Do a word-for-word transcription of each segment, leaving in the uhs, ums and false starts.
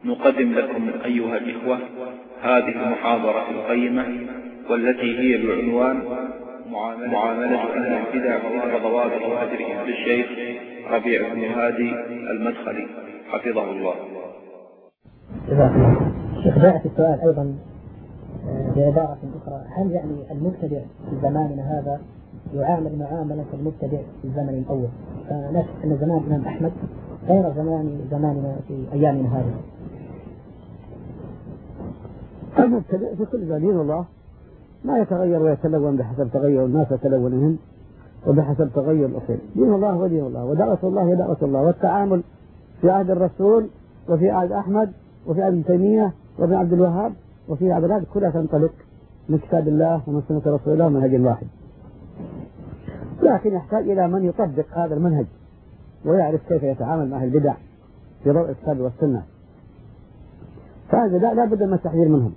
نقدم لكم أيها الإخوة هذه المحاضرة القيمة والتي هي بعنوان معاملة أهل البدع وضوابط وأجرهم للشيخ ربيع بن هادي المدخلي حفظه الله. شيخ جاء في السؤال أيضا بعبارة أخرى: هل يعني المبتدع في زماننا هذا يعامل معاملة المبتدع في الزمن الأول؟ فنشك أن زمان الإمام أحمد غير زمان زماننا في أيامنا هذه. المبتدع في كل زمان والله ما يتغير ويتلون بحسب تغير الناس وتلونهم وبحسب تغير الأصول. دين الله ودين الله ودعوة الله ودعوة الله، والتعامل في عهد الرسول وفي عهد أحمد وفي عهد ابن تيمية وفي عبد الوهاب وفي عبد كلها تنطلق من كتاب الله ومن سنة رسول الله منهج واحد، لكن يحتاج إلى من يطبق هذا المنهج ويعرف كيف يتعامل مع البدع في ضوء الكتاب والسنة. فالبدع لا بد من التحذير منهم،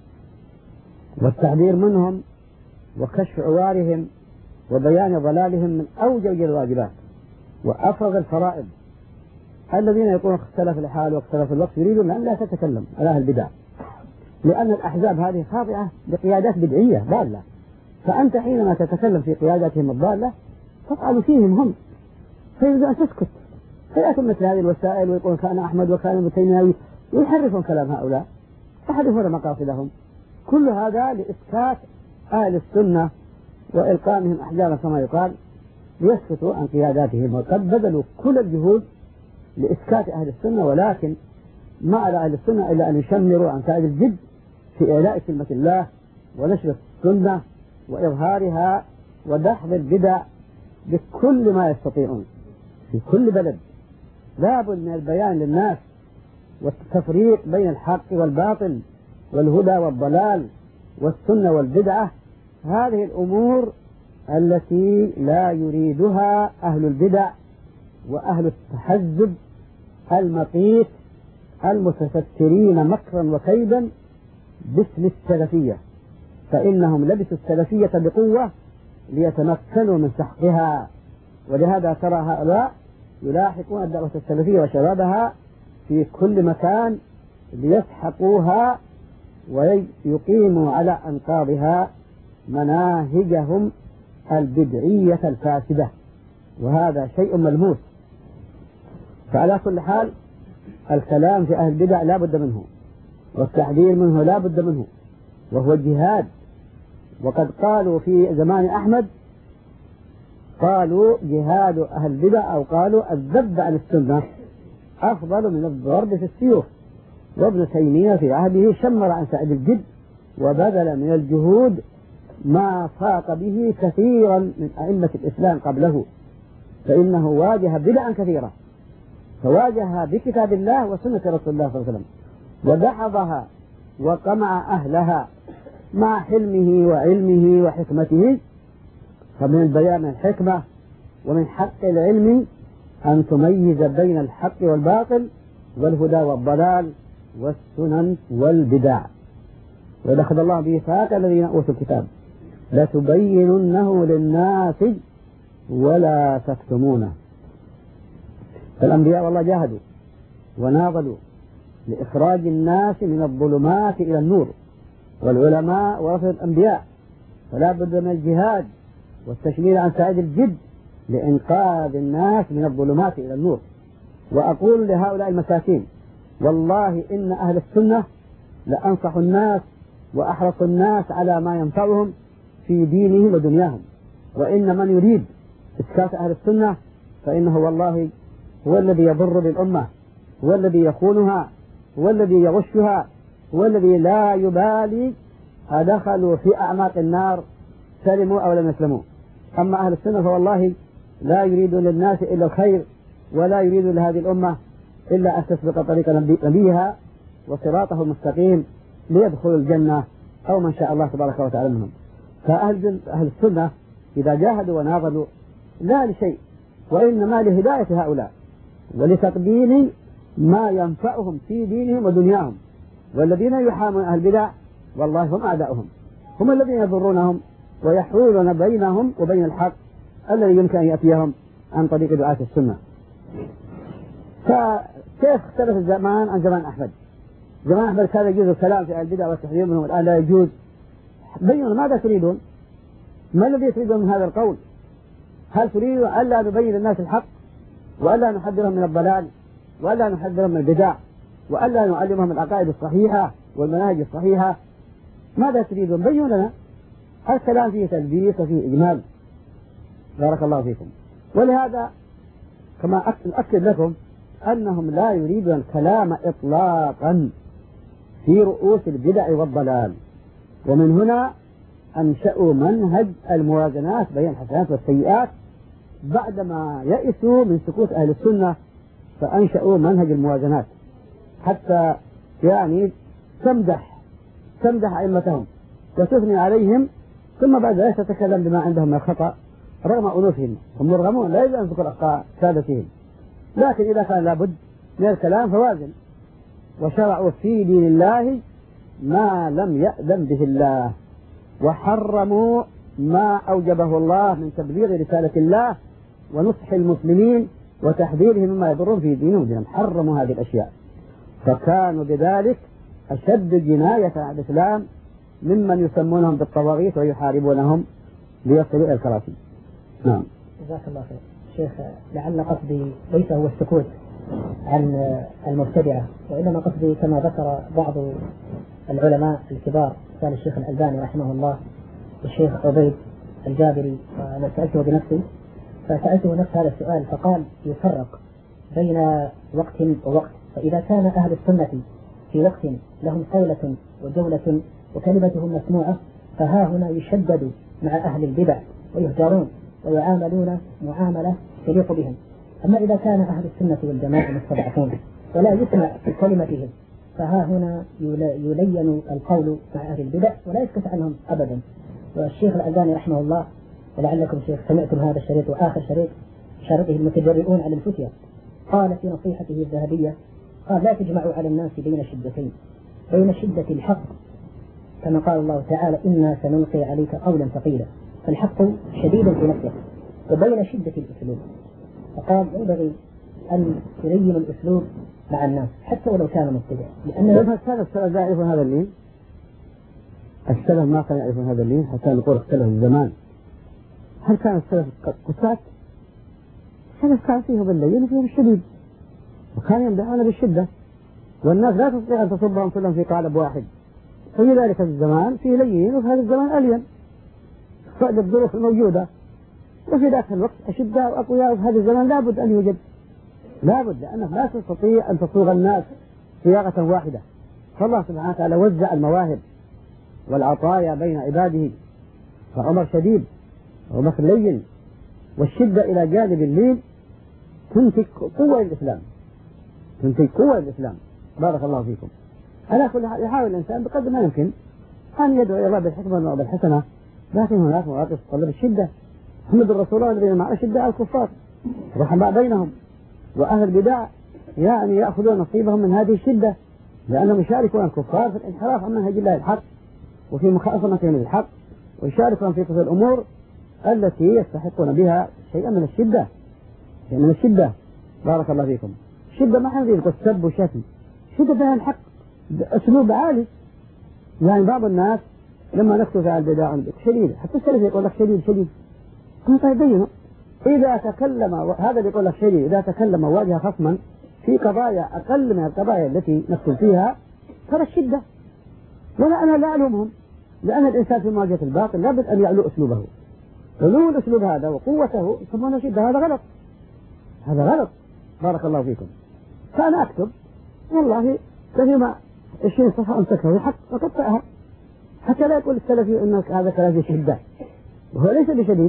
والتحذير منهم وكشف عوارهم وبيان ضلالهم من أوجب الواجبات وأفرض الفرائض. الذين يقولون اختلف الحال واختلف الوقت يريدون أن لا تتكلم على أهل البدع، لأن الأحزاب هذه خاضعة بقيادات بدعية ضالة، فأنت حينما تتكلم في قياداتهم الضالة تفعل فيهم هم، فيجب أن تسكت. فيأتون مثل هذه الوسائل ويقولون كان أحمد وكان ابن تيمية ويحرفون كلام هؤلاء يحرفون مقاصدهم. كل هذا لإسكات أهل السنة وإلقامهم أحجارا كما يقال ليسكتوا عن قياداتهم، وقد بذلوا كل الجهود لإسكات أهل السنة، ولكن ما على أهل السنة إلا أن يشمروا عن سائر الجد في إعلاء كلمة الله ونشر السنة وإظهارها ودحض البدع بكل ما يستطيعون في كل بلد. لابد من البيان للناس والتفريق بين الحق والباطل والهدى والضلال والسنة والبدعة. هذه الأمور التي لا يريدها أهل البدع وأهل التحزب المقيت المتسترين مكرا وكيدا باسم السلفية، فإنهم لبسوا السلفية بقوة ليتمكنوا من سحقها. ولهذا ترى هؤلاء يلاحقون الدعوة السلفية وشبابها في كل مكان ليسحقوها ويقيموا على أنقاضها مناهجهم البدعية الفاسدة، وهذا شيء ملموس. فعلى كل حال الكلام في أهل البدع لا بد منه، والتحذير منه لا بد منه، وهو الجهاد. وقد قالوا في زمان أحمد قالوا جهاد أهل البدع أو قالوا الذب عن السنة أفضل من الضرب في السيوف. وابن تيمية في عهده شمر عن سعد الجد وبذل من الجهود ما فاق به كثيرا من أئمة الإسلام قبله، فإنه واجه بدعا كثيرة، فواجهها بكتاب الله وسنة رسول الله صلى الله عليه وسلم ودحضها وقمع أهلها مع حلمه وعلمه وحكمته. فمن البيان الحكمة ومن حق العلم أن تميز بين الحق والباطل والهدى والضلال والسنن والبدع. ودخل الله بإيثاق الذين أوتوا الكتاب لتبيننه للناس ولا تكتمونه. فالأنبياء والله جاهدوا وناضلوا لإخراج الناس من الظلمات إلى النور، والعلماء ورثة الأنبياء، فلا بد من الجهاد والتشمير عن سعيد الجد لإنقاذ الناس من الظلمات إلى النور. وأقول لهؤلاء المساكين والله إن أهل السنة لأنصح الناس وأحرص الناس على ما ينفعهم في دينهم ودنياهم، وإن من يريد إسكات أهل السنة فإنه والله هو الذي يضر بالأمة، هو الذي يخونها، هو الذي يغشها، هو الذي لا يبالي أدخلوا في أعماق النار سلموا أو لم يسلموا. أما أهل السنة فوالله لا يريدون للناس إلا الخير، ولا يريدون لهذه الأمة إلا أن تسبق طريق نبيها وصراطه المستقيم ليدخلوا الجنة أو من شاء الله تبارك وتعالى منهم. فأهل أهل السنة إذا جاهدوا وناضلوا لا لشيء، وإنما لهداية هؤلاء ولتقديم ما ينفعهم في دينهم ودنياهم. والذين يحامون أهل البدع والله هم أعداؤهم، هم الذين يضرونهم ويحولون بينهم وبين الحق الذي يمكن أن يأتيهم عن طريق دعاة السنة. فكيف اختلف الزمان عن زمان أحمد؟ زمان أحمد كان يجوز الكلام في البدع والتحريم منهم، الآن لا يجوز. بينوا ماذا تريدون؟ ما الذي تريدون من هذا القول؟ هل تريدون ألا نبين للناس الحق، وألا نحذرهم من الضلال، وألا نحذرهم من البدع، وألا نعلمهم العقائد الصحيحة والمناهج الصحيحة؟ ماذا تريدون؟ بينوا لنا. الكلام فيه تلبيس وفيه إجمال. بارك الله فيكم. ولهذا كما أؤكد لكم أنهم لا يريدون الكلام إطلاقا في رؤوس البدع والضلال، ومن هنا أنشأوا منهج الموازنات بين الحسنات والسيئات بعدما يئسوا من سكوت أهل السنة، فأنشأوا منهج الموازنات حتى يعني تمدح تمدح أئمتهم وتثني عليهم، ثم بعد ذلك تتكلم بما عندهم من الخطأ رغم أنوفهم. هم مرغمون لا يجوز أن تذكر أخطاء سادتهم، لكن إذا كان لابد من الكلام فوازن. وشرعوا في دين الله ما لم يأذن به الله، وحرموا ما أوجبه الله من تبليغ رسالة الله ونصح المسلمين وتحذيرهم مما يضرهم في دينهم ودينهم. حرموا هذه الأشياء، فكانوا بذلك أشد جناية على الإسلام ممن يسمونهم بالطواغيت ويحاربونهم ليصلوا إلى الكراسي. نعم. جزاك الله خير. شيخ، لعل قصدي ليس هو السكوت عن المبتدعة، وإنما قصدي كما ذكر بعض العلماء الكبار كان الشيخ الألباني رحمه الله والشيخ عبيد الجابري، وأنا سألته بنفسي فسألته نفس هذا السؤال فقال يفرق بين وقت ووقت، فإذا كان أهل السنة في وقت لهم قولة وجولة وكلمتهم مسموعة فها هنا يشدد مع أهل البدع ويهجرون ويعاملون معاملة تليق بهم. أما إذا كان أهل السنة والجماعة مستضعفون ولا يسمع في كلمتهم فها هنا يلين القول مع أهل البدع ولا يسكت عنهم أبدا. والشيخ الألباني رحمه الله، ولعلكم شيخ سمعتم هذا الشريط وآخر شريط شرطه المتجرئون على الفتية، قال في نصيحته الذهبية قال لا تجمعوا على الناس بين شدتين، بين شدة الحق كما قال الله تعالى إنا سنلقي عليك قولا ثقيلا، فالحق شديد في نفسه، وبين شدة الأسلوب. فقال ينبغي أن تلين الأسلوب مع الناس حتى ولو كان مبتدع، لأن كان السلف لا يعرفون هذا اللين. السلف ما كانوا يعرفون هذا اللين حتى نقول اختلف الزمان. هل كان السلف قساة؟ السلف كان فيهم اللين وفيهم الشديد، وكان يمدحون بالشدة، والناس لا تستطيع أن تصبهم كلهم في قالب واحد. في ذلك الزمان فيه لين وفي هذا الزمان ألين، فقد الظروف الموجودة، وفي ذاك الوقت أشداء وأقوياء، وفي هذا الزمان لابد أن يوجد، لابد لأنك لا تستطيع أن تصوغ الناس صياغة واحدة. فالله سبحانه وتعالى وزع المواهب والعطايا بين عباده، فعمر شديد وبكر لين، والشدة إلى جانب اللين تنتج قوة للإسلام، تنتج قوة للإسلام. بارك الله فيكم. على كل حال يحاول الإنسان بقدر ما يمكن أن يدعو إلى الله بالحكمة وبالحسنة، لكن هناك مواقف تتطلب الشدة. محمد رسول الله الذين معه شدة على الكفار رحماء بينهم، وأهل البدع يعني يأخذون نصيبهم من هذه الشدة، لأنهم يشاركون الكفار في الانحراف عن منهج الله الحق وفي مخالفتهم للحق، ويشاركون في كل الأمور التي يستحقون بها شيئا من الشدة، شيئا من الشدة. بارك الله فيكم. الشدة ما حد يقول سب وشتم، شدة بها الحق أسلوب عالي. يعني بعض الناس لما نكتب على البدع شديد، حتى السلف يقول لك شديد شديد، كنت يبينه إذا تكلم هذا اللي يقول لك شديد، إذا تكلم واجه خصما في قضايا أقل من القضايا التي نكتب فيها ترى الشدة. ولا أنا لا ألومهم، لأن الإنسان في مواجهة الباطل لابد أن يعلو أسلوبه. علو الأسلوب هذا وقوته يسمونه شدة، هذا غلط، هذا غلط. بارك الله فيكم. فأنا أكتب والله كلمة عشرين صفحة أمسكها حق وقطعها، حتى لا يقول السلفي أنك هذا كلام شدة، وهو ليس بشديد.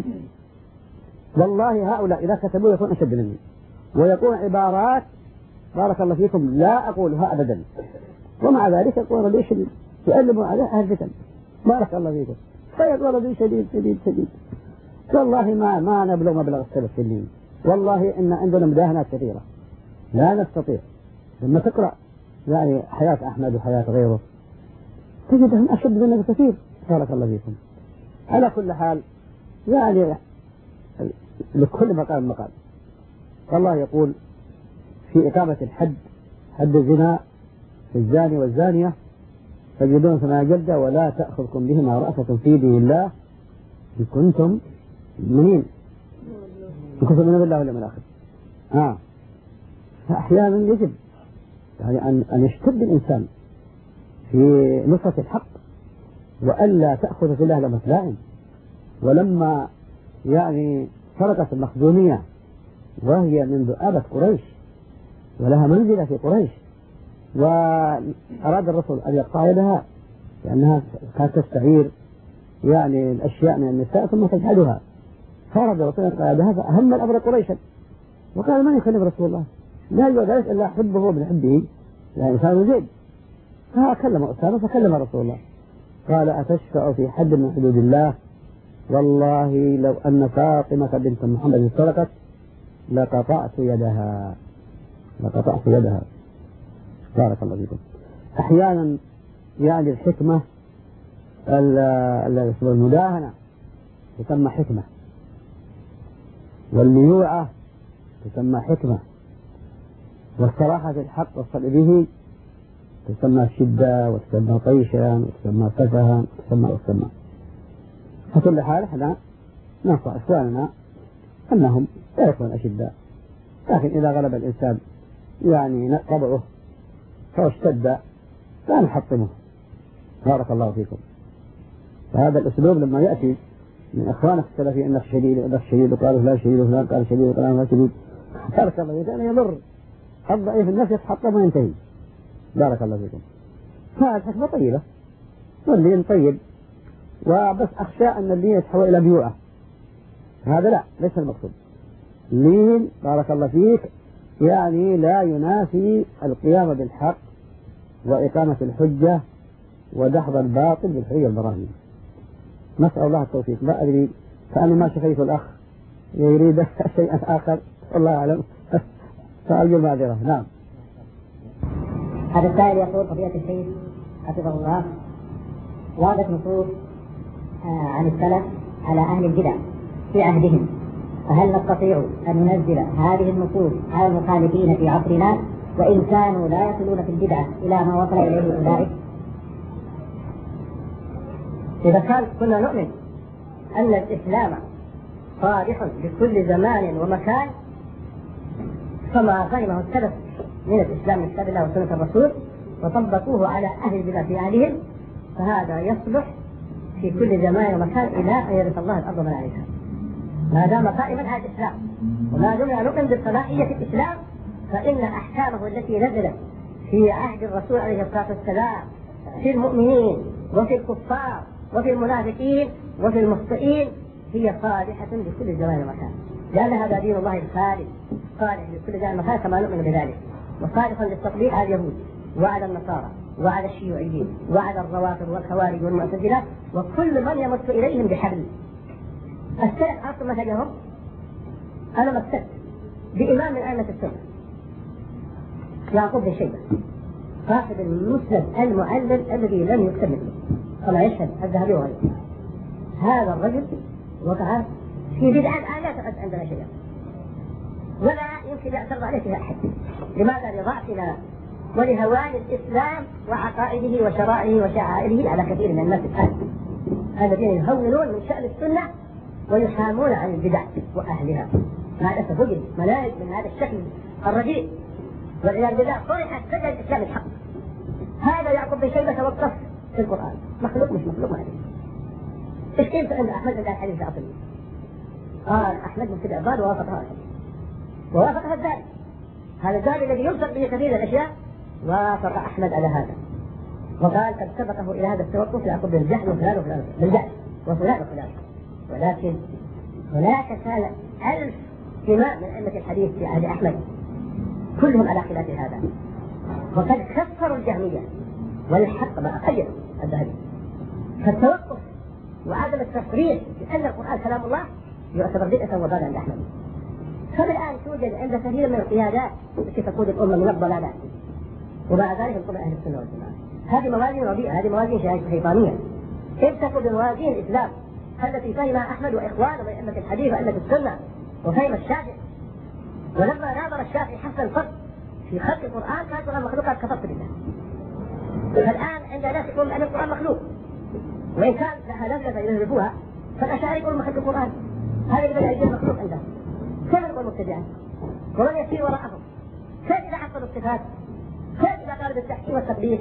والله هؤلاء إذا كتبوا يكون أشد مني، ويقول عبارات بارك الله فيكم لا أقولها أبدا، ومع ذلك يقول ربي شديد، يؤلموا عليه أهل الفتن. بارك الله فيكم. فيقول ربي شديد شديد شديد. والله ما ما نبلغ مبلغ السلف في اللين، والله إن عندنا مداهنات كثيرة لا نستطيع. لما تقرأ يعني حياة أحمد وحياة غيره تجدهم أشد منه بكثير. بارك الله فيكم. على كل حال يعني لكل مقام مقام. الله يقول في إقامة الحد، حد الزنا الزاني والزانية فاجلدوهم ثمانية جلدة ولا تأخذكم بهما رأفة في دين الله إن كنتم مؤمنين إن كنتم مؤمنين بالله واليوم الآخر. آه فأحيانا يجب يعني أن أن يشتد الإنسان في نصرة الحق وألا تأخذ في الله لمة لائم. ولما يعني سرقت المخزومية وهي من ذؤابة قريش ولها منزلة في قريش وأراد الرسول أن يقطع يدها لأنها كانت تستعير يعني الأشياء من النساء ثم تجحدها، فأراد الرسول أن يقطع يدها فأهم الأمر قريشا وقال من يكلم رسول الله لا يوجد إلا حبه وبنحبه لا إنسان زيد. فكلم أسامة فكلم رسول الله قال أتشفع في حد من حدود الله والله لو أن فاطمة بنت محمد سرقت لقطعت يدها لقطعت يدها. بارك الله فيكم. أحيانا يعني الحكمة المداهنة تسمى حكمة والليوعة تسمى حكمة والصراحة في الحق والصدق به تسمى شدة وتسمى طيشا وتسمى سفها وتسمى وتسمى. فكل حال احنا ننصح إخواننا أنهم لا يكونوا أشداء، لكن إذا غلب الإنسان يعني طبعه فاشتد لا نحطمه. بارك الله فيكم. فهذا الأسلوب لما يأتي من إخوانك السلفي أنك شديد أنك شديد وقالوا لا شديد وفلان قال شديد وقال لا شديد، بارك الله فيكم. يضر الضعيف النفس يتحطم وينتهي. بارك الله فيكم. فالحكمة طيبة واللين طيب، وبس أخشى أن اللين يتحول إلى بيوعة، هذا لا ليس المقصود. لين بارك الله فيك يعني لا ينافي القيام بالحق وإقامة الحجة ودحض الباطل بالحجة والبراهين. نسأل الله التوفيق. لا أدري فأنا ما شفيت الأخ يريد شيئا آخر والله أعلم فأرجو المعذرة. نعم. هذا السائل يقول فضيلة الشيخ حفظه الله وردت نصوص عن السلف على أهل البدع في عهدهم، فهل نستطيع أن ننزل هذه النصوص على المخالفين في عصرنا وإن كانوا لا يصلون في البدعة إلى ما وصل إليه أولئك؟ إذا كان كنا نؤمن أن الإسلام صالح لكل زمان ومكان فما فهمه السلف من الإسلام من كتاب الله وسنة الرسول وطبقوه على أهل البدع في عهدهم فهذا يصلح في كل زمان ومكان إلى أن يرث الله الأرض ومن عليها، ما دام قائما هذا الإسلام. وما دمنا نؤمن بصلاحية الإسلام فإن أحكامه التي نزلت في عهد الرسول عليه الصلاة والسلام في المؤمنين وفي الكفار وفي المنافقين وفي المخطئين هي صالحة لكل زمان ومكان، لأن هذا دين الله الخالد صالح لكل زمان ومكان كما نؤمن بذلك، وصالحا للتطبيق على اليهود وعلى النصارى وعلى الشيوعيين وعلى الروافض والخوارج والمعتزلة وكل من يمس إليهم بحبل. السلف عاصم مثلهم أنا مثلت بإمام من أئمة السنة يعقوب بن شيبة صاحب المسند المعلم الذي لم يكتب مثله كما يشهد الذهبي وغيره. هذا الرجل وقع في بدعة الآن لا تقعد عندنا شيئا ولا يمكن يعترض عليه فيها أحد. لماذا؟ لضعفنا ولهوان الإسلام وعقائده وشرائعه وشعائره على كثير من الناس الآن الذين يهونون من شأن السنة ويحامون عن البدع وأهلها. مع الأسف وجد مناهج من هذا الشكل الرديء والعياذ بالله صرحت ضد الإسلام الحق. هذا يعقوب بن شيبة توقف في القرآن مخلوق مش مخلوق ما أدري. إيش كيف عند أحمد عند الحديث العصري؟ قال أحمد من كذا ضال ووافق هذا ووافق هذا هذا الدال الذي ينصر به كثير الأشياء وافق أحمد على هذا وقال قد سبقه إلى هذا التوقف يعقوب بن جهل وفلان وفلان بالجهل وفلان وفلان. ولكن هناك كان ألف إمام من أئمة الحديث في عهد أحمد كلهم على خلاف هذا وقد كفروا الجهمية والحق ما أخير الذهبي. فالتوقف وعدم التصريح بأن القرآن كلام الله يعتبر بدعة وضلالا عند أحمد. فالآن توجد عند كثير من القيادات التي تقود الأمة من الضلالات ومع ذلك نقول أهل السنة والجماعة. هذه موازين رديئة، هذه موازين شيطانية. كيف تكون بموازين الإسلام التي فهمها أحمد وإخوانه من أئمة الحديث وأئمة السنة وفهم الشافعي؟ ولما ناظر الشافعي حسن الفرق في خلق القرآن كان القرآن مخلوقات كفرت بالله فالآن عند ناس يقول أن القرآن مخلوق، وإن كان لها لفظة يذهبوها، فالأشاعرة يقولون مخلوق القرآن، هذا اللي بدأ يجي مخلوق عندهم. كيف نقول مبتدعا؟ ومن يسير وراءهم؟ كيف إذا حصلوا الصفات؟ كيف إذا قالوا بالتحكيم والتقدير؟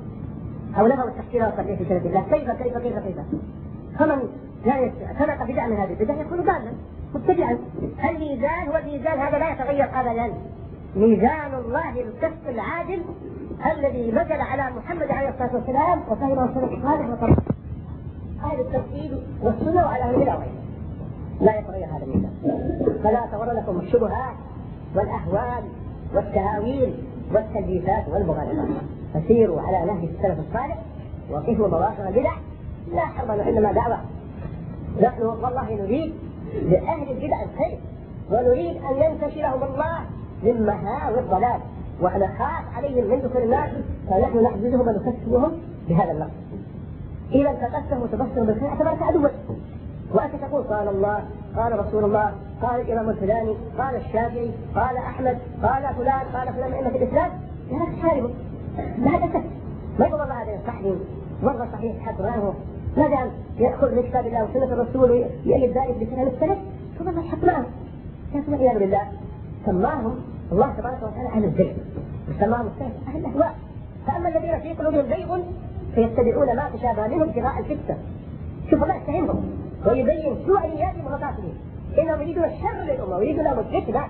أو نفوا التحكيم والتقدير في شريعة الله؟ كيف كيف كيف كيف؟ فمن يعني سبق بدعة من هذه البدع يكون ضالا مبتدعا. الميزان هو الميزان، هذا لا يتغير أبدا. ميزان الله القسط العادل الذي نزل على محمد عليه الصلاة والسلام وفهمه السلف الصالح وطبعا أهل التوحيد والسنة وعلى أهل البدع لا يتغير هذا الميزان. فلا تغرنكم الشبهات والأهوال والتهاويل والتلبيسات والمغالطات، فسيروا على نهج السلف الصالح وقفوا مواقع البدع. لا حرم، إنما دعوة. نحن والله نريد لأهل البدع الخير، ونريد أن ينتشرهم الله من مهاوي الضلال، ونخاف عليهم من دخول الناس، فنحن نحجزهم ونكسبهم بهذا اللفظ. إذا التقسم وتبصر بالخير اعتبرك عدوا، وأنت تقول قال الله، قال رسول الله، قال الإمام الفلاني، قال الشافعي، قال أحمد، قال فلان، قال فلان من أئمة الإسلام، لا تحاربه، لا تكتب. ما يقول الله هذا يصحني والله صحيح حقناه، ما دام يأخذ من كتاب الله وسنة الرسول ويأيد ذلك بكلام السلف، فما الحق معه؟ كيف والعياذ بالله سماهم الله تبارك وتعالى أهل الزيغ، وسماهم السلف أهل الأهواء. فأما الذين في قلوبهم زيغ فيتبعون ما تشابه منهم ابتغاء الفتنة. شوف الله يستهينهم ويبين سوء نياتهم ومقاصدهم، إنهم يريدون الشر للأمة ويريدون لهم الفتنة.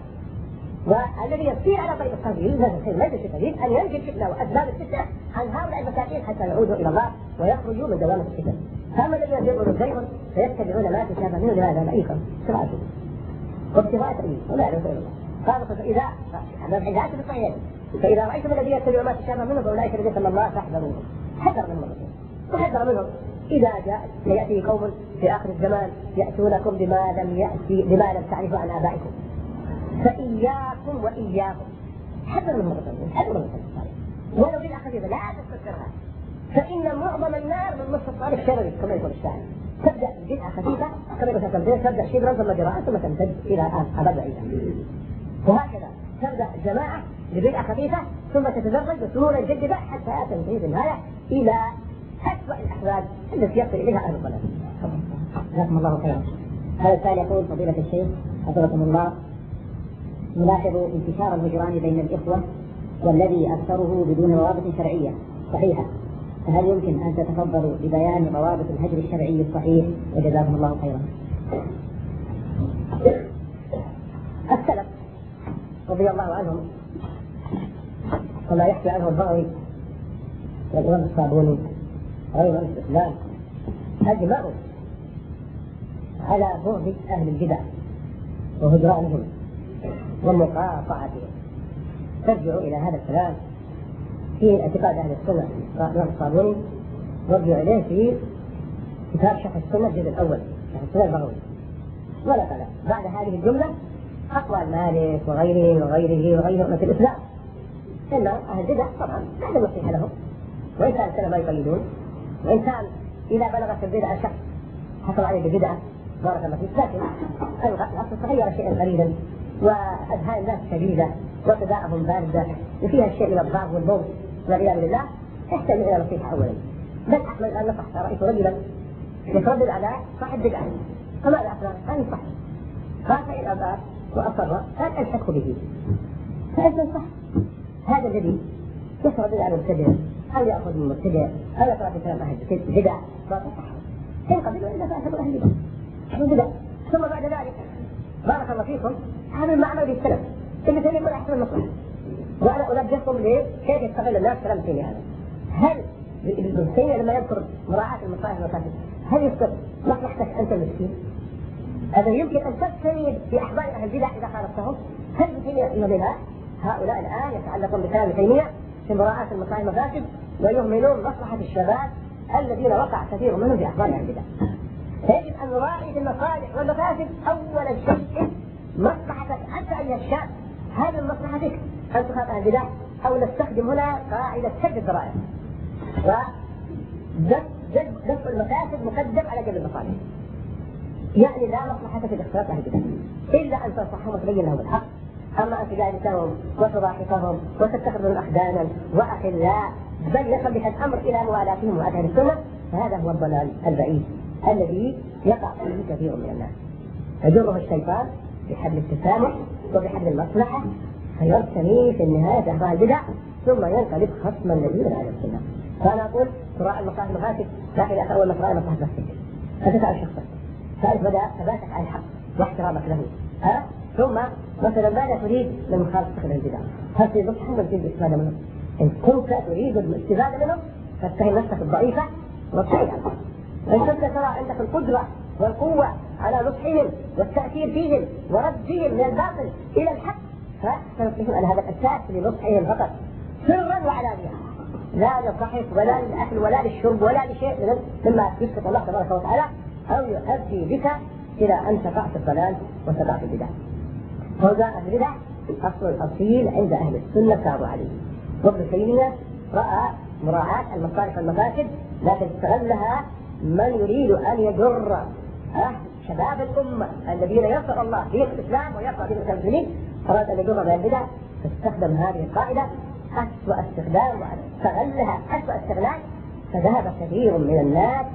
والذي يصير على طريق الخير يريد هذا الخير ليس الفتنة، أن ينجي الفتنة وأسباب الفتنة عن هؤلاء المساكين حتى يعودوا إلى الله ويخرجوا من دوامة الفتن. فأما الذين يقولون زيغ فيتبعون ما تشابه منه لهذا لأيكم ابتغاء الفتنة وابتغاء تأويل ولا يعلم غير الله. قالوا فإذا هذا في الصحيحين فإذا رأيتم الذين يتبعون ما تشابه منه فأولئك الذين سمى الله فاحذروهم. حذر منهم وحذر منهم. إذا جاء سيأتي قوم في آخر الزمان يأتونكم بما لم يأتي بما لم تعرفوا عن آبائكم، فإياكم وإياكم حذر منهم، حذر منهم ولو بدعة خفيفة لا تستكثرها، فإن معظم النار من نصف الصالح الشرعي كما يقول الشاعر. تبدأ بدعة خفيفة كما يقول الشاعر، تبدأ شبرا ثم ذراعا ثم تمتد إلى أبد بعيدا. وهكذا تبدأ جماعة ببدعة خفيفة ثم تتدرج بسهولة جدا حتى تنتهي في النهاية إلى أسوأ الأحوال التي يصل إليها أهل الضلال. جزاكم الله خيرا. هذا السائل يقول فضيلة الشيخ حفظكم الله، نلاحظ انتشار الهجران بين الإخوة والذي أكثره بدون روابط شرعية صحيحة، فهل يمكن أن تتفضلوا ببيان روابط الهجر الشرعي الصحيح وجزاكم الله خيرا؟ السلف رضي الله عنهم كما يحكي عنه البغوي والإمام الصابوني غير الإسلام أجمعوا على بعد أهل البدع وهجرانهم ومقاطعتهم. ترجعوا إلى هذا الكلام في اعتقاد أهل السنة الإمام الصابوني، رجعوا إليه في كتاب شرح السنة الجزء الأول شرح السنة البغوي. ونقل بعد هذه الجملة أقوال مالك وغيره وغيره وغيره من الإسلام إن أهل البدع طبعا لا نصيحة لهم، وإن كان السنة ما يقيدون، وإن كان إذا بلغت البدعة شخص حصل عليه بالبدعة بارك الله فيك، لكن الأصل تغير شيئا قليلا وأذهان الناس شديدة وطباعهم باردة وفيها الشيء من الضعف والبغض والعياذ بالله، يحتاج إلى نصيحة أولا. بل أحمد الآن نصح، رأيت رجلا يتردد على صاحب بدعة فماذا أفعل؟ أن ينصح، قال فإن أبى وأصر قال ألحقه به، فأنت تنصح. هذا الذي يتردد على المبتدع أو يأخذ من المبتدع أو يقرأ في كلام أهل البدع فتصحه إن قبلوا إلا فأخذوا أهل البدع. ثم بعد ذلك بارك الله فيكم هذا المعمل بالسلف ابن تيمية من أحسن المصلحة، وأنا أنبهكم لكيف يستغل الناس كلام ابن تيمية هذا. هل ابن تيمية لما يذكر مراعاة المصالح والمفاسد هل يذكر مصلحتك أنت المسكين؟ هذا يمكن أن تستند في أحوال أهل البدع إذا خالفتهم. هل ابن تيمية يؤمنها؟ هؤلاء الآن يتعلقون بكلام ابن تيمية في مراعاة المصالح والمفاسد ويهملون مصلحة الشباب الذين وقع كثير منهم في أحوال أهل البدع. فيجب أن نراعي في المصالح والمفاسد أولا شيء مصلحتك أنت أيها الشاب، هذه مصلحتك أن تخاف أهل البدع، أو نستخدم هنا قاعدة سد الذرائع ودفع المفاسد مقدم على جلب المصالح. يعني لا مصلحة في الاختلاط أهل البدع إلا أن تنصحهم وتبين لهم الحق أما أن تجالسهم وتضاحكهم وتتخذهم أخدانا وأخلاء بل يصل بك الأمر إلى موالاتهم وأهل السنة، فهذا هو الضلال البعيد الذي يقع فيه كثير من الناس. يجره الشيطان بحبل التسامح وبحبل المصلحة فيرتمي في النهاية أهواء البدع ثم ينقلب خصما لدين أهل السنة. فأنا أقول تراعي المصالح المفاسد، لكن أخي أول ما تراعي مصلحة نفسك أنت تعرف شخصك، تعرف مدى ثباتك على الحق واحترامك له، ها؟ ثم مثلا ماذا تريد من مخالفتك للبدع؟ هل في نصح ولا تريد الاستفادة منه؟ إن كنت تريد الاستفادة منه فاتهم نفسك الضعيفة وابتعد عنه. إن كنت ترى عندك القدرة والقوة على نصحهم والتأثير فيهم وردهم من الباطل إلى الحق فسنصحهم على هذا الأساس لنصحهم فقط سرا وعلانية، لا للضحك ولا للأكل ولا للشرب ولا لشيء مما يسقط الله تبارك وتعالى أو يؤدي بك إلى أن تقع في الضلال وتقع في البدع. هذا البدع أصل أصيل عند أهل السنة كانوا عليه. وابن تيمية رأى مراعاة المصالح والمفاسد لكن استغلها من يريد أن يجر شباب الأمة الذين ينصر الله دين الإسلام ويرفع دين المسلمين، أراد أن يجر بها البدع فاستخدم هذه القاعدة أسوأ استخدام واستغلها أسوأ استغلال، فذهب كثير من الناس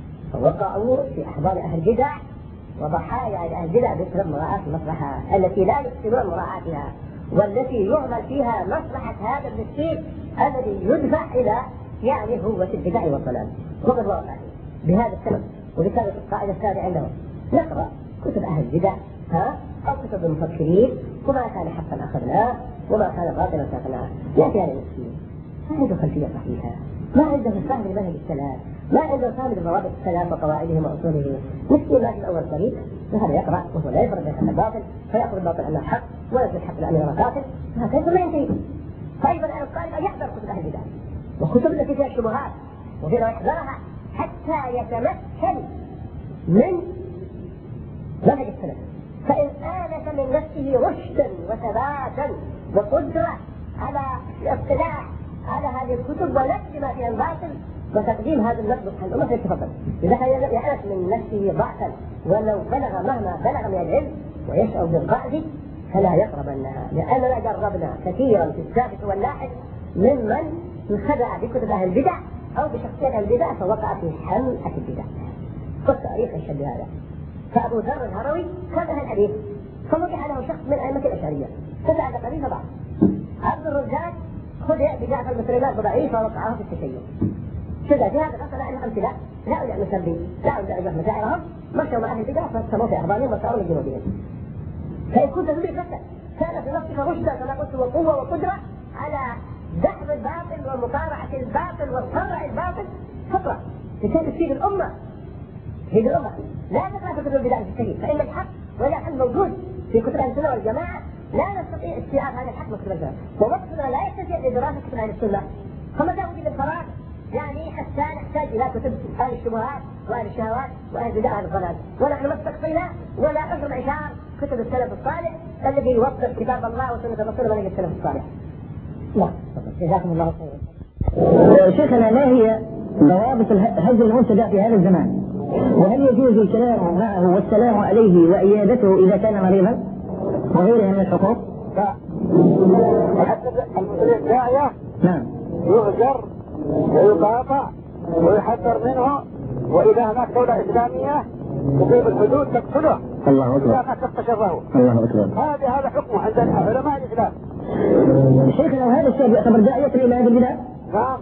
ووقعوا في أحضان أهل البدع وضحايا أهل البدع بسبب مراعاة المصلحة التي لا يحسنون مراعاتها والتي يعمل فيها مصلحة هذا المسكين الذي يدفع إلى يعني هوة البدع والضلال. وقد وقع بهذا السبب ولكانت القاعدة الثانية عندهم نقرأ كتب أهل البدع ها أو كتب المفكرين وما كان حقا أخذناه وما كان باطلا تركناه. يأتي هذا المسكين ما عنده خلفية صحيحة، ما عنده فهم لمنهج السلام، ما عنده فهم لضوابط السلام وقواعدهم وأصولهم، مسكين ماشي الأول طريق فهذا يقرأ وهو لا يفرق بين الحق والباطل فيأخذ الباطل أنه حق ويأخذ الحق لأنه باطل، فهذا ما ينتهي. فأيضا أنا الطالب أن يحضر كتب أهل البدع وكتب التي فيها الشبهات وفيها يحضرها حتى يتمكن من منهج السلام، فإن آنس من نفسه رشدا وثباتا وقدرة على الاطلاع على هذه الكتب ونقد ما فيها الباطل وتقديم هذا النقد عن الأمة فيتفضل. إذا كان يأنس من نفسه ضعفا ولو بلغ مهما بلغ من العلم ويشعر بالضعف فلا يقربنها، لأننا جربنا كثيرا في السابق واللاحق ممن انخدع بكتب أهل البدع أو بشخصيات أهل البدع فوقع في حمأة البدع. والتاريخ يشهد هذا. فأبو ذر الهروي كان أهل الحديث فوقع له شخص من أئمة الأشعرية فساعد قليل ضعف. عبد الرزاق خدع بجعفر بن سليمان ضعيف ووقعه في التشيع. شذا في هذا الأصل أن أمثلة لا أولى مسلمين لا أولى أجمع مشاعرهم مشوا مع أهل البدع فاستموا في أحضانهم وساروا من جنوبهم. فإن كنت تريد نفسك كان في نفسك رشدا كما قلت وقوة وقدرة على دحض الباطل ومقارعة الباطل وصرع الباطل فقرأ لكي تفيد الأمة تفيد الأمة لا تقرأ كتب البدع في الشيء فإن الحق ولا حل موجود في كتب أهل السنة والجماعة لا نستطيع استيعاب هذا الحق من كتب الجماعة ووقتنا لا يستطيع لدراسة كتب أهل السنة فما جاء وجد الفراغ يعني حتى نحتاج إلى كتب أهل الشبهات وأهل الشهوات وأهل البدع والضلال ونحن ما استقصينا ولا قدر إشعار كتب السلف الصالح الذي يوفق كتاب الله وسنة الرسول من السلف الصالح. لا جزاكم الله خيرا. شيخنا ما هي ضوابط الهجر المبتدع في هذا الزمان؟ وهل يجوز الكلام معه والسلام عليه وإيادته إذا كان مريضا وغيرها من الحقوق؟ لا. الداعية نعم يهجر ويقاطع ويحذر منه وإذا هناك دولة إسلامية تقيم الحدود تقتله. الله أكبر. إذا ما تقتشره. الله أكبر. هذا هذا حكمه عند علماء الإسلام. شيخنا وهذا الشيء يعتبر داعية إلى هذه البدع؟ نعم.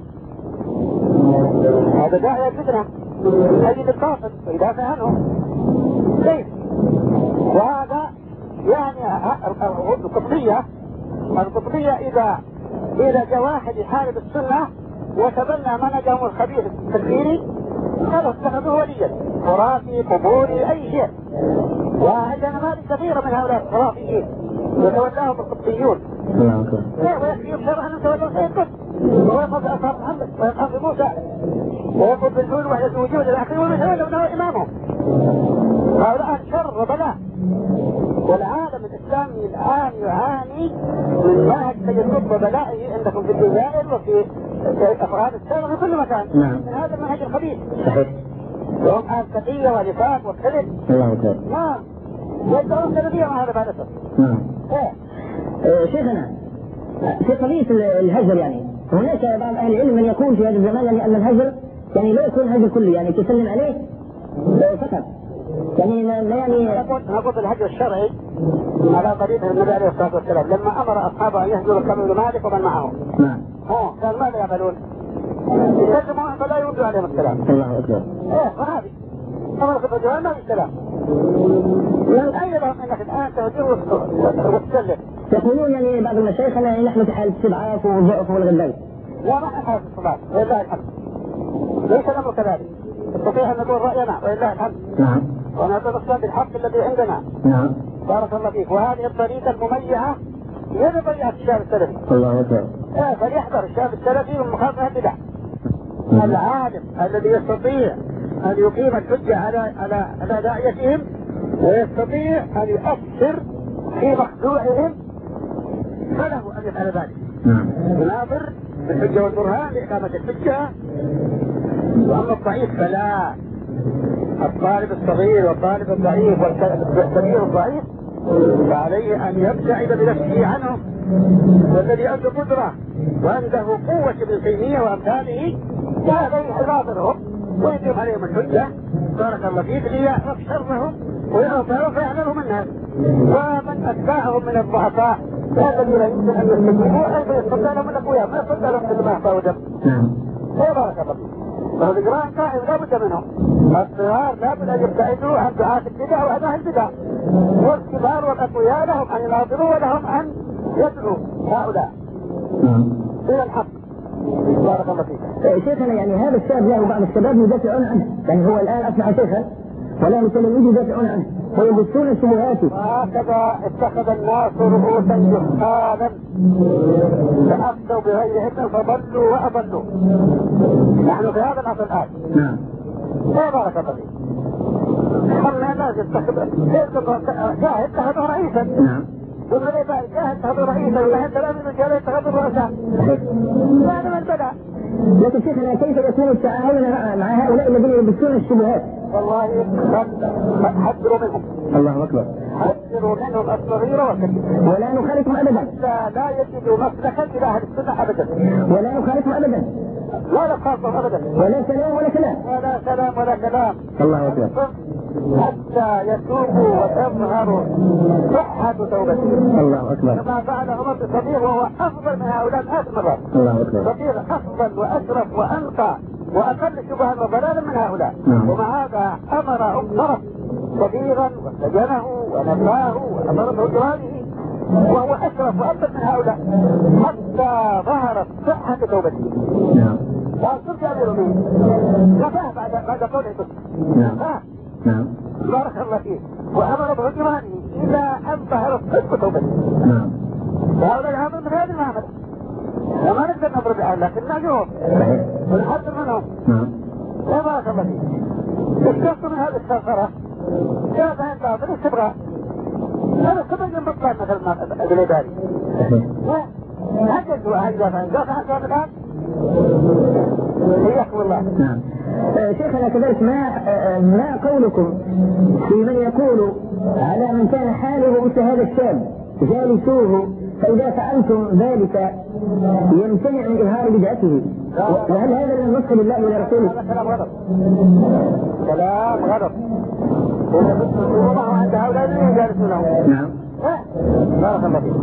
هذا داعية الفتنة يجد الباطل ويدافع عنه. كيف؟ وهذا يعني القطبية القطبية إذا إذا جاء واحد يحارب السنة وتبنى منهجهم الخبيث التكفيري هذا اتخذوه وليا خرافي قبوري أي شيء. وعندنا نماذج كثيرة من هؤلاء الخرافيين يتولاهم القطبيون. الله أكبر. ويكفيهم شرعا أن تولوا سيد قطب ويقف بأصحاب محمد ويقف بموسى ويقف بالجود وحدة الوجود الآخرين ويتولوا إمامهم. هؤلاء شر وبلاء. والعالم الإسلامي الآن يعاني من منهج سيد قطب وبلائه عندكم في الجزائر وفي أفغانستان وفي كل مكان. نعم. من هذا المنهج الخبيث. صحيح. وهم آل تقية ونفاق وكذب. الله أكبر. نعم. ويدعون سببية مع هذا بعد الصف. نعم. ايه. شيخنا في قضية الهجر يعني هناك بعض أهل العلم من يقول في هذا الزمان يعني أن الهجر يعني لا يكون هجر كلي يعني تسلم عليه فقط يعني ما يعني نقول الهجر الشرعي على طريقة النبي عليه الصلاة والسلام لما أمر أصحابه أن يهجروا كعب بن مالك ومن معه. نعم. ها كان ماذا يعملون؟ يسلموا فلا يردوا عليهم السلام. الله أكبر. إيه وهذه أمر في الرجوع ما في السلام. من أين لهم أنك الآن تهجر وتسلم؟ يقولون يعني بعض المشايخ أن نحن في حالة استضعاف وضعف والغلبان. لا ما حالة استضعاف ولله الحمد. ليس الأمر كذلك. نستطيع أن نقول رأينا ولله الحمد. نعم. ونتمسك بالحق الذي عندنا. نعم. بارك الله فيك. وهذه الطريقة المميعة هي طريقة الشاب السلفي. الله أكبر. إيه فليحذر الشاب السلفي من مخالفة البدع. العالم الذي يستطيع أن يقيم الحجة على على على داعيتهم ويستطيع أن يؤثر في مخدوعهم فله أن يفعل ذلك. نعم. يناظر بالحجة والبرهان لإقامة الحجة. وأما الضعيف فلا. الطالب الصغير والطالب الضعيف والكبير الضعيف فعليه أن يبتعد بنفسه عنه. والذي عنده قدرة وعنده قوة ابن تيمية وأمثاله فعليه يناظرهم ويقيم عليهم الحجة. بارك الله فيك ليعرف شرهم ويعرفهم فيعلمهم الناس. ومن أتباعهم من الضعفاء الذين يمكن أن يستجيبوا أيضا يستطيع لهم الأقوياء ما يستطيع لهم كل ما يحتاج دم. نعم. بارك الله فيك. فالإجراء قائم لا بد منهم. الصغار لا بد أن يبتعدوا عن دعاة البدع وعن أهل البدع. والكبار والأقوياء لهم أن يناظروا ولهم أن يدعوا هؤلاء إلى الحق. بارك الله فيك. شيخنا يعني هذا الشاب له بعض الشباب يدافعون عنه يعني هو الآن أسمع شيخا وله تلاميذ يدافعون عنه ويبثون الشبهات. وهكذا اتخذ الناس رؤوسا جهالا فأفتوا بغير علم فضلوا وأضلوا. نحن في هذا العصر الآن. نعم. لا بارك الله فيك. خلنا الناس يتخذ جاهد اتخذوا رئيسا. نعم. والذي بعد جاهد اتخذوا رئيسا وبعد ثلاث من الجاهل اتخذوا رؤساء. هذا من بدأ. لكن شيخنا كيف يكون التعاون مع هؤلاء الذين يبثون الشبهات؟ والله حذروا منهم. الله أكبر. حذروا منهم الصغير والكبير. ولا نخالفهم أبدا. حتى لا يجدوا مسلكا إلى أهل السنة أبدا. ولا نخالفهم أبدا. لا نخالفهم أبدا. ولا سلام ولا كلام. ولا سلام ولا كلام. الله أكبر. حتى يتوبوا وتظهر صحة توبتهم. الله أكبر. كما فعل عمر بن الصديق وهو أفضل من هؤلاء ثلاث مرات. الله أكبر. الصديق أفضل وأشرف وأنقى وأقل شبها وضلالا من هؤلاء. نعم. ومع هذا أمر أمره صديقا وسجنه ونفاه وأمره جراله وهو أشرف وأفضل من هؤلاء حتى ظهرت صحة توبته. نعم. وأنصر جابر منه نفاه بعد بعد قوله بس. نعم. نعم. بارك الله فيه. وأمر بهجرانه إلى أن ظهرت صدق توبته. نعم. وهؤلاء يعملون من هذه المعاملة. وما نقدر نضر بأهل لكن نعجوهم ونحذر منهم. نعم. لا بارك الله فيه. اشتغلوا من هذه السفرة جاء عند بعض الاستبغاء. هذا سبب من بطلان مثل ما بالعبادي. هجدوا أهل جافا جافا حتى الآن. حياكم الله. نعم. شيخنا كذلك ما ما قولكم في من يقول على من كان حاله مثل هذا الشاب جالسوه فإذا فعلتم ذلك يمتنع من إظهار بدعته وهل هذا من النصح لله ولرسوله؟ هذا كلام غلط. كلام غلط. وضعوا عند هؤلاء الذين جالسونه. نعم. بارك الله فيك.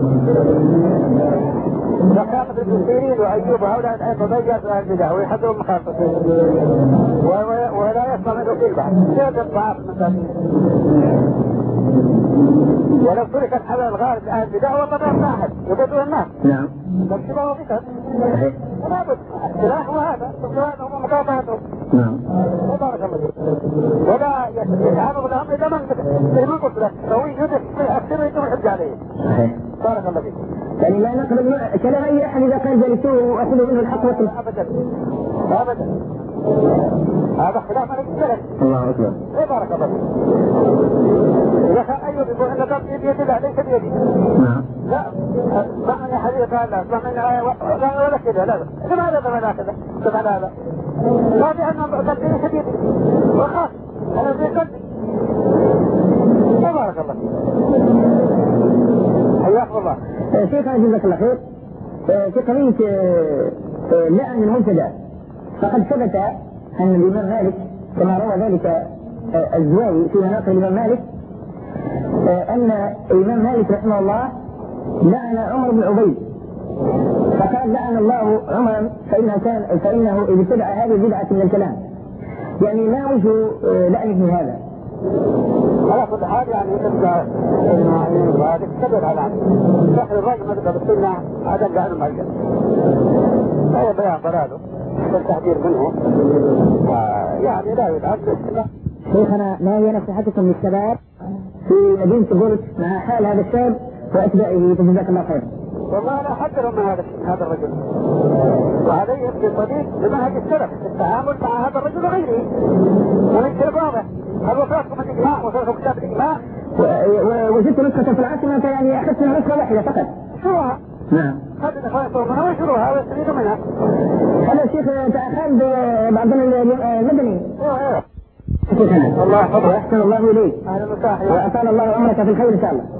وكان ابن سيرين وأيوب هؤلاء الأئمة ما جالسوا أهل البدع ويحذروا مخالفته ولا يسمع منه كلمة. زاد الضعاف المساكين. ولو تركت حول الغالب لأهل البدع والله ما يسمع أحد يبدو الناس. نعم. فالشبه وفتن. ولا بد السلاح وهذا السلاح هم مقاطعتهم. نعم. بارك الله فيك. ولا يتعامل بالأمر إذا من قلت لك فهو يجد أكثر يجب الحج عليه. بارك الله فيك. يعني لا نقبل كلام أي أحد إذا قال جلسوه وأخذوا منه الحق والطلب. أبدا أبدا. هذا خلاف على السلف. الله أكبر. إيه بارك الله فيك. إذا كان أيوب يقول إن ضبط بيد الله ليس بيدي. نعم. لا اسمع مني حديث قال لا اسمع مني ولا ولا كذا لا لا لماذا لماذا كذا لماذا هذا؟ لا بأن ضبط ليس بيدي وخاف أنا في قلبي. إيه بارك الله فيك. حياك والله. شيخنا جزاك الله خير، في قضية لعن المبتدع فقد ثبت أن الإمام مالك كما روى ذلك الزواوي في مناقب الإمام مالك أن الإمام مالك رحمه الله لعن عمر بن عبيد فقال لعن الله عمرا فإنه كان فإنه ابتدع هذه البدعة من الكلام. يعني لا وجه لعنه هذا. على كل حال يعني تبقى هذا تكبر على داخل الرجل مذهب السنة هذا قاعد معجل هذا بيان ضلاله والتحذير منه يعني لا يتعب. شيخنا ما هي نصيحتكم للشباب في مدينة بورت مع حال هذا الشاب وأتباعه جزاك الله خير؟ والله أنا أحذر من هذا هذا الرجل وهذا يبقي طبيب لمنهج السلف التعامل مع هذا الرجل وغيره وليس واضح. هل وصلتكم الإجماع وصلتكم كتاب الإجماع وجدت نسخة في العاصمة يعني أخذت نسخة واحدة فقط. شوها نعم. هذا الإخوان منها ويشروها ويستفيدوا منها. هذا الشيخ تأخذ بعضنا المدني. ايوه الله يحفظه أحسن الله إليك. أهلا وسهلا وأطال الله عمرك في الخير إن شاء الله.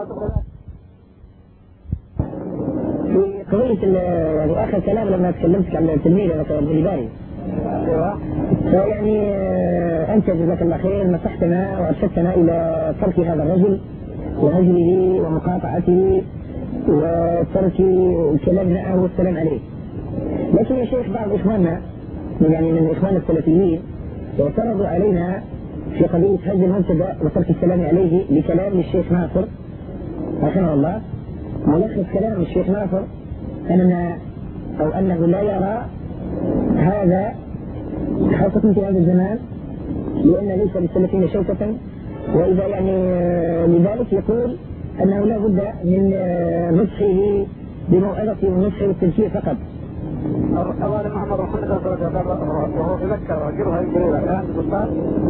في قضية يعني آخر كلام لما تكلمتك عن التلميذ مثلا الباري. ايوه. فيعني أنت جزاك الله خير نصحتنا وأرشدتنا إلى ترك هذا الرجل وهجره ومقاطعته وترك الكلام معه والسلام عليه. لكن يا شيخ بعض إخواننا يعني من إخوان السلفيين اعترضوا علينا في قضية هجر المبتدع وترك السلام عليه بكلام للشيخ ناصر رحمه الله. ملخص كلام الشيخ ناصر أننا أو أنه لا يرى هذا خاصة في هذا الزمان لأن ليس للسلفين شوكة وإذا يعني لذلك يقول أنه لا بد من نصحه بموعظة ونصحه والتذكير فقط. أولا محمد رسول الله صلى الله عليه وسلم وهو يذكر رجلها يجري الآن بالسلطان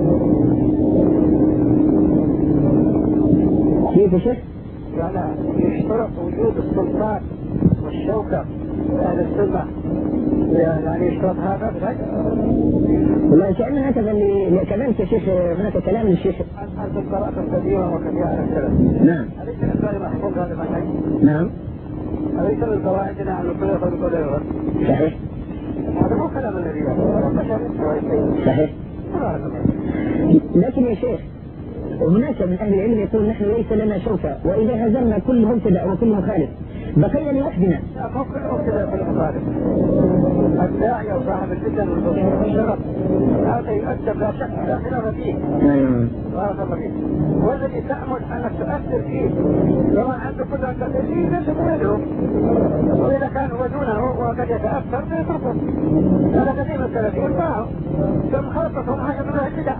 كيف يا شيخ؟ يعني يشترط وجود السلطان والشوكة أهل السنة يعني يشترط هذا بالهجر. والله كأن هكذا اللي كمان يا شيخ هناك كلام للشيخ. أنت قرأت كثيرا وكثيرا عن السلف. نعم. أليس الإنسان محفوظ هذا المنهج؟ نعم. أليس من قواعدنا أن نقول يقول يقول يقول صحيح. هذا مو كلام الذي يقول. صحيح. لكن يا شيخ هناك من أهل العلم يقول نحن ليس لنا شوكة وإذا هزمنا كل مبتدع وكل مخالف بقينا لوحدنا. لا مو كل مبتدع وكل مخالف. الداعية وصاحب الفتن والشرف هذا يؤدب لا شك لا خلاف فيه. بارك الله فيك. والذي تأمل أنك تؤثر فيه كما عنده قدرة تأثير فيه ليس تريده وإذا كان هو دونه وقد يتأثر فيتركه. هذا كثير من السلفيين باعوا ثم خلطتهم حاجة من البدع.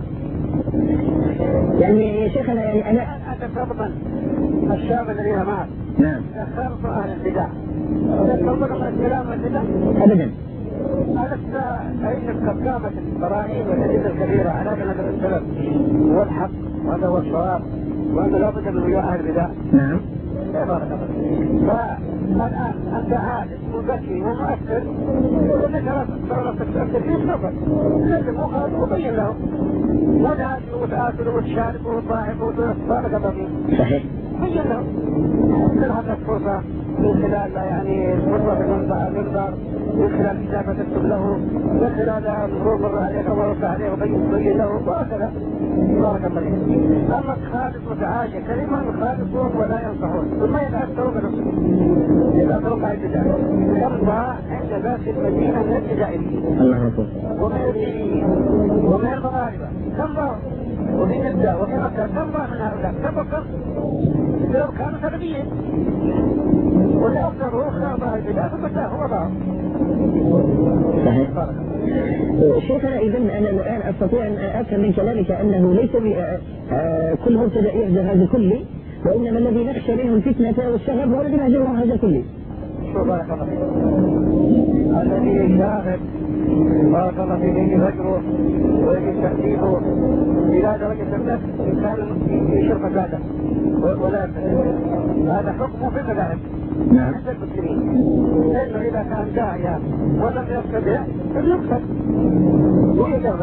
يعني يا شيخنا يعني أنا أنت فرضا الشاب الذي معك نعم خلط أهل البدع تنظر من الكلام والبدع أبدا. ألست أنك قد قامت البراهين والأدلة الكبيرة على أن هذا السلف هو الحق وهذا هو الصواب وأن لا بد من وجوه أهل البدع. نعم. بارك الله فيك. فالآن أنت عادل وذكي ومؤثر وإنك لا ترى نفسك تؤثر فيه سفر لازم مخالف وبين له وتأثر وتآثر وتشارك وتضاعف وتبارك الله فيك. صحيح. بين له تلعب لك فرصة من خلال يعني فرصة المنظر من خلال كتابة تكتب له من خلال المرور مر عليك ومرت عليه وبين له وهكذا. بارك الله فيك. أما الخالص متعاجل كلمة الخالصون ولا ينصحون ثم يتأثروا بنفسهم يتأثروا مع البدع. يمضى عند باب المدينة من الجزائريين الله أكبر. ومن الجزائريين ومن المغاربة كم ضاعوا وفي جدة وفي مكة كم ضاع من هؤلاء تفكر لو كانوا سلبيين واللي أفضلوا خاضها البدع ثم هو ضاع. صحيح. شيخنا إذن أنا الآن أستطيع أن أفهم من كلامك أنه ليس كل مبتدع يهجر هذا كله وإنما الذي نخشى منه الفتنة والشغب هو الذي نهجره هذا كله. شو بارك الله فيك. الذي يشاهد بارك الله فيك يجي هجره ويجي تهديده إلى درجة الناس كان في شرطة هذا ولا هذا حكمه في المذاهب. نعم. عند المسلمين إنه إذا كان داعية ولم يقتدع فليقتل ويجرب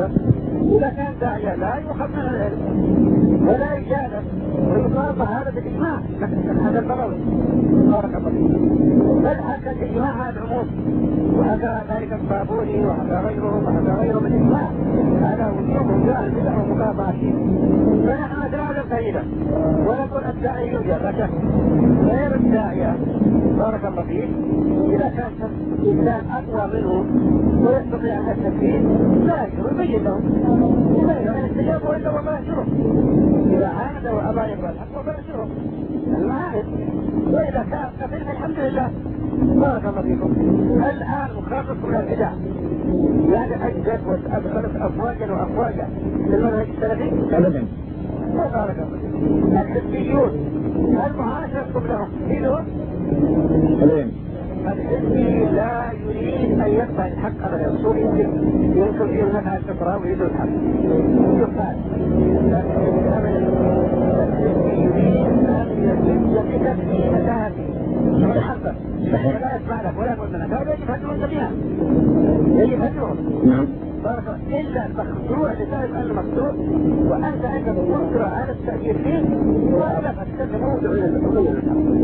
إذا كان داعية لا يؤخذ من العلم ولا يجالس ويطالب هذا بالإجماع هذا البروي بارك الله فيك. بل حتى الإجماع هذا العموم وهذا ذلك الصابوني وهذا غيره وهذا غيره من الإجماع هذا وجوه جاء البدع ومقاطعة فنحن ندرع الفائدة ونقول الداعي يوجد لا شك غير الداعية بارك الله فيك إذا كان إنسان أقوى منه ويستطيع أن التكفير لا يجب يبين له يبين له أن استجابه إلا وما يشره إذا عاند وأبا يقبل الحق وما يشره المعاند وإذا كان كفير فالحمد لله بارك الله فيكم. الآن مخاطب من البدع يعني أجدد وأدخلت أفواجا وأفواجا في المنهج السلفي أبدا. بارك الله فيكم. الحزبيون المعاشرة لهم فيهم الحزبي لا يريد أن يقبل الحق على الأصول يمكن يمكن في المنهج الفطرة ويريد الحق يقبل الحزبي يريد أن يجد في مذاهبه ويحقق ولا يسمع لك ولا يقول منك هذا يجب هدوه جميعا يجب هدوه نعم بارك الله إلا مخدوع لسائل المخدوع وأنت عندك قدرة على التأثير فيه ولا فتكلم موضوع إلى الحقوق.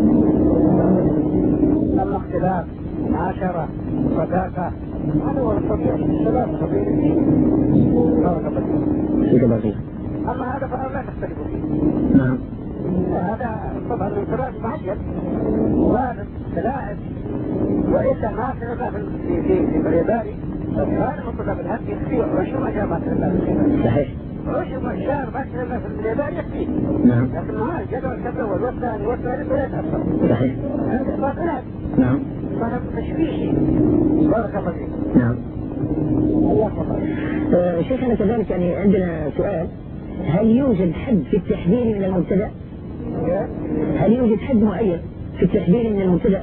أما اختلاف معاشرة صداقة هذا هو الطبيعي الشباب طبيعي فيه بارك الله فيه. أما هذا فأنا لا تختلف فيه. نعم. هذا طبعا الانفراد معين وهذا تلاعب وإلا ما سنبقى في في في الرياضي هذا مطلب الهد يكفي عشر أشياء ما سنبقى صحيح. عشر أشياء ما سنبقى في الرياضي يكفي. نعم. لكن ما الجدول الأول والثاني والثالث ولا يتأثر. صحيح. هذا باطلات. نعم. طلب تشويشي. بارك الله فيك. نعم. الله أكبر. شيخنا كذلك يعني عندنا سؤال، هل يوجد حد في التحذير من المبتدأ؟ هل يوجد حد معين في التحذير من المبتدأ؟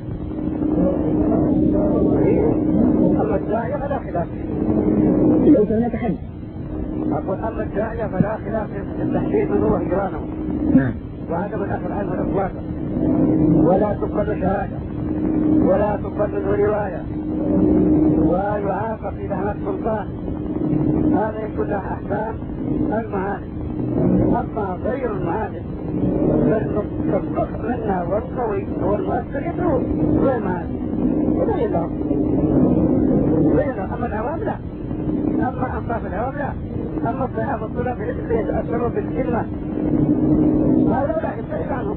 أما الداعية فلا خلاف. ليس هناك حد. أقول أما الداعية فلا خلاف في التحذير منه وهجرانه. نعم. وعدم الأخذ عنه الأصوات ولا تقبل شهادة ولا تقبل رواية ويعاقب إذا هناك سلطان. هذا يكون له أحكام المعاني. أما غير المعاني فالفقه منا والقوي هو المؤثر يدعو غير المعاني وغير الله غير. أما العوام لا. أما أنصاف العوام لا. أما الصحابة الطلاب اللي يتأثروا بالكلمة هذا لا يستعيد عنهم.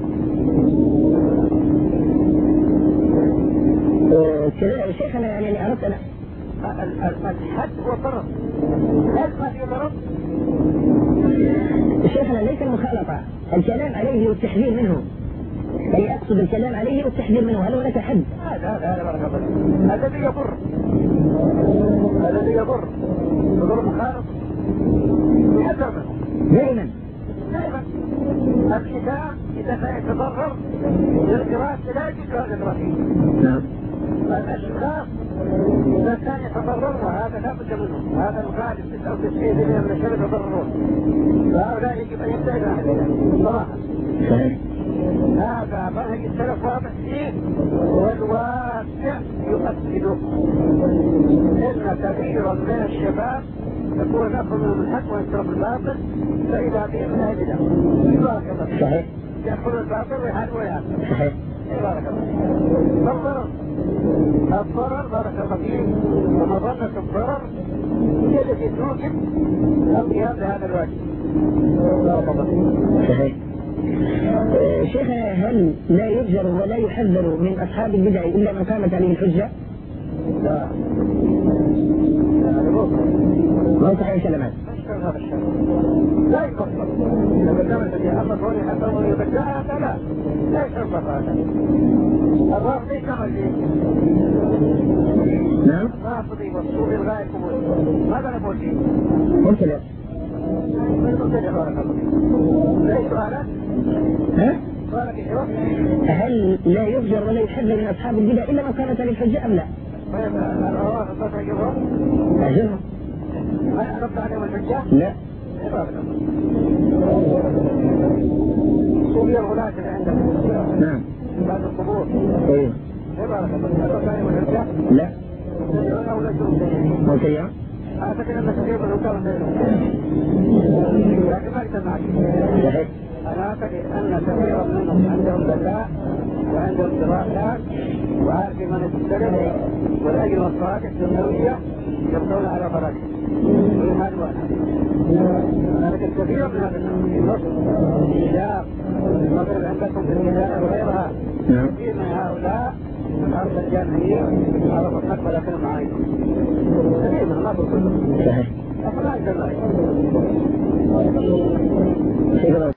شيخنا يعني أردت أنا الحد هو ضرر. هل ما في ضرر؟ شيخنا ليس المخالطة، الكلام عليه والتحذير منه. أي أقصد الكلام عليه والتحذير منه، هل هناك حد؟ هذا هذا بارك الله. الذي يضر الذي يضر يضر مخالط يحذر منه دائما. دائما الكتاب إذا كان يتضرر للقراءة لا يجوز هذا الرفيق. نعم. الأشخاص إذا كان يتضرر وهذا لا بد منه. هذا الغالب تسعة وتسعين بالمئة من الشباب يتضررون فهؤلاء يجب أن يبتعد عنهم صراحة. صحيح. هذا منهج السلف واضح فيه والواقع يؤكده. إن كثيرا من الشباب يقول نأخذ منهم الحق ويترك الباطل فإذا بهم لا يبدأ. صحيح. يأخذ الباطل ويحارب ويحارب. صحيح. بارك الله. الضرر الضرر بارك الله فيه ومظنة الضرر هي التي توجب القيام بهذا الواجب. بارك الله فيه. صحيح. شيخنا هل لا يجر ولا يحذر من أصحاب البدع إلا من قامت عليه الحجة؟ لا. ما يصحح كلمات. هذا الشيء لا يكفر. لما كان الذي أمر هو يحذر ويبدعها فلا لا يكفر هذا. الرافضي كما فيه. نعم. الرافضي والصوفي الغاية قبول. ماذا نقول فيه؟ ممكن. ليس هذا؟ ها؟ هل لا يفجر ولا يحذر من أصحاب البدع إلا من قامت عليه الحجة أم لا؟ أجرهم. هل أردت عليهم الحجة؟ لا. سوريا الغلاة اللي عندهم. نعم. بعد القبور. ايوه. أردت عليهم الحجة؟ لا. أو لا ممكن. أعتقد أن كثير منهم كانوا لكن ما اجتمعت. أنا أعتقد أن كثيرا منهم عندهم ذكاء وعندهم دراسات وعارفين من السلف والأجر والصلاة السنوية يبقون على فرجه ويهان واحد. لكن كثير من هذا النصر إذا مثل عندكم في الكتاب وغيرها كثير من هؤلاء من الأرض الجامعية عرفوا الحق ولا كانوا معايا كثير من النصر كله. أفلا أجل